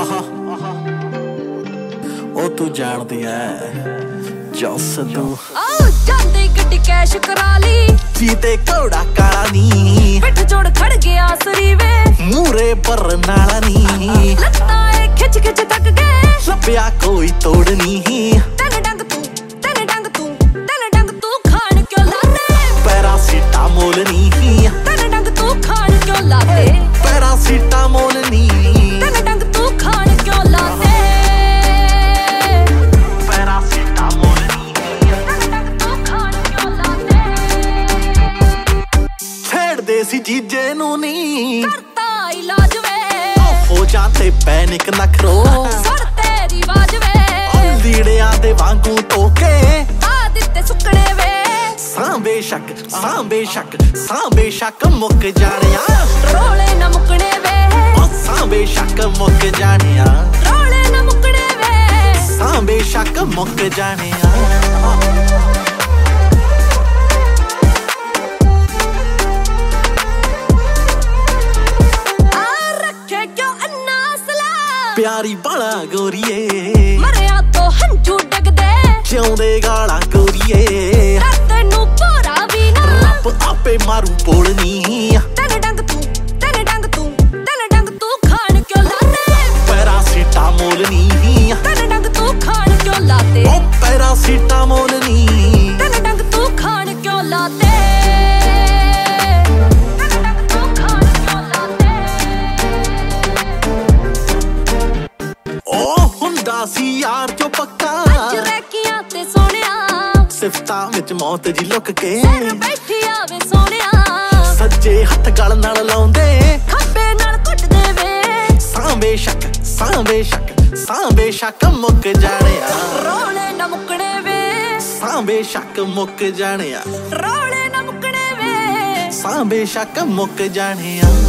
ਉਹ ਤੂੰ ਜਾਣਦੀ ਐ ਜਸ ਤੂੰ ਜਾਂਦੇ ਗੱਡੀ ਕੈਸ਼ ਕਰਾ ਲਈ ਜੀ ਤੇ ਘੋੜਾ ਕਾਲਾ ਨੀ ਪਿੱਠ ਜੋੜ ਖੜ ਗਿਆ ਸਰੀ ਵੇ ਮੂਰੇ ਪਰ ਨਾਲਾ ਨੀ ਲੱਤਾਂ ਏ ਖਿੱਚ ਖਿੱਚ ਥੱਕ ਗਏ ਲੱਭਿਆ ਕੋਈ ਤੋੜ ਨੀ ਤਨ ਡੰਗ ਤੂੰ ਖਾਣ ਕਿਉਂ ਲਾਤੇ ਪੈਰਾਸੀਟਾਮੋਲ ਨੀ ਤਨ ਡੰਗ ਤੂੰ ਖਾਣ ਕਿਉਂ ਲਾਤੇ ਪੈਰਾਸੀਟਾਮੋਲ ਨੀ ਤਨ ਡੰਗ ਤੂੰ ਖਾਣ ਕਿਉਂ ਲਾਤੇ ਪੈਰਾਸੀਟਾਮੋਲ ਨੀ ਤਨ ਡੰਗ ਤੂੰ ਖਾਣ ਕਿਉਂ ਲਾਤੇ ਛੇੜਦੇ ਸੀ ਜੀਜੇ ਨੂੰ ਨੀ ਕਰਤਾ ਇਲਾਜ ਵੇ ਹੋ ਜਾਂਦੇ ਪੈਨਿਕ ਨਖਰੋ ਸੁਣ ਤੇਰੀ ਆਵਾਜ਼ ਵੇ ਲੀੜਿਆਂ ਦੇ ਵਾਂਗੂ ਟੋਕੇ ਆ ਦਿੱਤੇ ਸੁੱਕਣੇ ਵੇ ਸਾਂਬੇ ਸ਼ੱਕ ਮੁੱਕ ਜਾਣਿਆ ਰੋਲੇ ਨਾ ਮੁੱਕਣੇ ਵੇ ਸਾਂਬੇ ਸ਼ੱਕ ਮੁੱਕ ਜਾਣਿਆ ਰੋਲੇ ਨਾ ਮੁੱਕਣੇ ਵੇ ਸਾਂਬੇ ਸ਼ੱਕ ਮੁੱਕ ਜਾਣਿਆ ਪਿਆਰੀ ਬਾਲਾ ਗੋਰੀਏ ਮਰਿਆ ਤੋਂ ਹੰਝੂ ਡਗਦੇ ਜਿਉਂਦੇ ਗਾਲਾਂ ਗੋਰੀਏ ਤੈਨੂੰ ਭੋਰਾ ਵੀ ਨਾ ਰੱਬ ਆਪੇ ਮਾਰੂ ਬੋਲਨੀ ਤਨ ਡੰਗ ਤੂੰ ਖਾਣ ਕਿਉਂ ਲਾਤੇ ਪੈਰਾਸੀਟਾਮੋਲ ਨੀ ਤਨ ਡੰਗ ਤੂੰ ਖਾਣ ਕਿਉਂ ਲਾਤੇ ਉਹ ਪੈਰਾਸੀਟਾਮੋਲ ਨੀ ਤਨ ਡੰਗ ਤੂੰ ਖਾਣ ਕਿਉਂ ਲਾਤੇ ਸੀ ਯਾਰ ਜੋ ਪੱਕਾ ਰੈਕੀਆਂ ਤੇ ਸੋਹਣਿਆ ਸਿਫਤਾਂ ਵਿੱਚ ਮੌਤ ਜੀ ਲੁੱਕ ਕੇ ਬੈਠੀ ਆਵੇ ਸੋਹਣਿਆ ਸੱਜੇ ਹੱਥ ਗਲ ਨਾਲ ਲਾਉਂਦੇ ਖੱਬੇ ਨਾਲ ਘੁੱਟਦੇ ਵੇ ਸਾਂਬੇ ਸ਼ੱਕ ਮੁੱਕ ਜਾਣਿਆ ਰੋਲੇ ਨਾ ਮੁੱਕਣੇ ਵੇ ਸਾਂਬੇ ਸ਼ੱਕ ਮੁੱਕ ਜਾਣਿਆ ਰੋਲੇ ਨਾ ਮੁੱਕਣੇ ਵੇ ਸਾਂਬੇ ਸ਼ੱਕ ਮੁੱਕ ਜਾਣਿਆ